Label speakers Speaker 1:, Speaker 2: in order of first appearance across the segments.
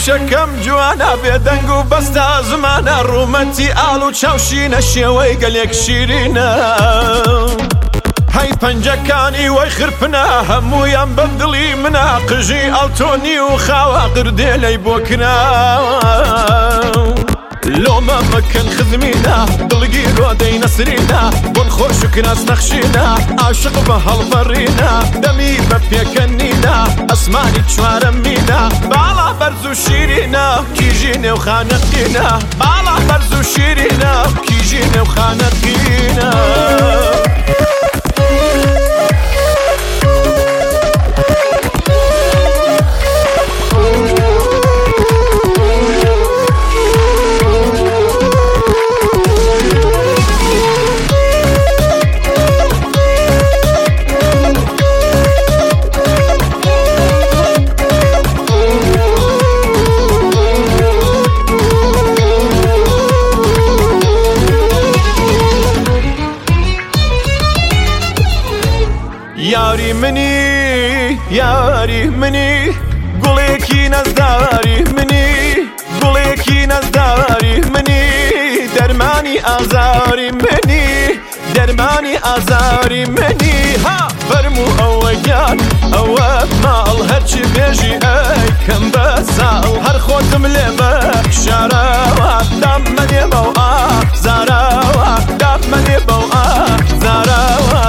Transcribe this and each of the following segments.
Speaker 1: شەکەم جوانە بێدەنگ و بەستە زمانە ڕوومەتی ئاڵ و چاوشینە شێوەی گەلێک شیرینە هەی پەنجەکانی وەی خرپنە هەموویان بەدڵی منە قژی ئەڵتۆنی و خاوە قردێ لەی بۆ کراوە لۆمە مەکەن خزمینە دڵگی ڕۆدەی نەسرینە بۆن خۆش و کراس نەخشینە عاشق بە هەڵبەڕینە دەمی بە پێکەنینە ئەسمانی چوارە مینە باڵا بەرز و شیرینە کیژی نێوخانەتینە باڵا بەرز و شیرینە کیژی نێوخانەتینە یاری منی یاری منی گوڵێکی نەزداری منی گوڵێکی نەزداری منی دەرمانی ئازاری منی دەرمانی ئازاری منی ها فەرموو ئەوە گیان ئەوە ماڵ هەرچی بێژی ئەی کەم بە ساڵ هەر خۆتم لێ بەخشاراوە دامەنێ بەو ئازاراوە دامەنێ بەو ئازاراوە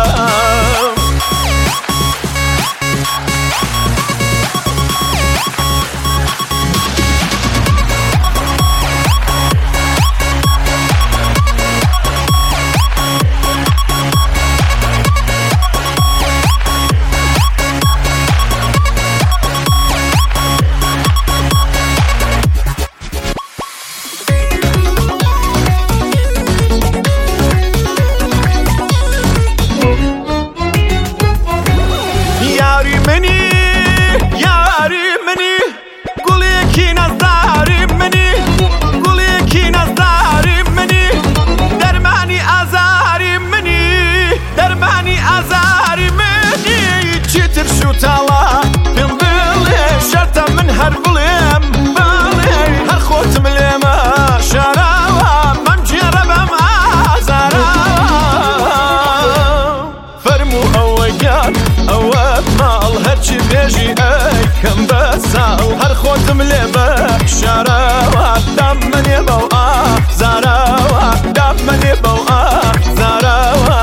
Speaker 1: کەم بە ساڵ هەر خۆتم لێ بەخشاراوە دامەنێ بەو ئازاراوە دامەنێ بەو ئازاراوە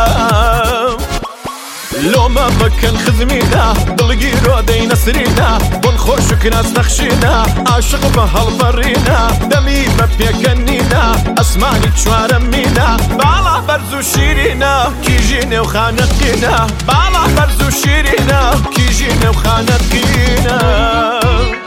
Speaker 1: لۆمە بکەن خزمینە دڵگی ڕۆدەی نەسرینە بۆن خۆش و کراس نەخشینە عاشق بە هەڵبەڕینە دەمی بە پێکەنینە ئەسمانی چوارە مینە باڵا بەرز و شیرینە کیژی نێوخانەتینە باڵا بەرز و شیرینە کیژی نێوخانەتینە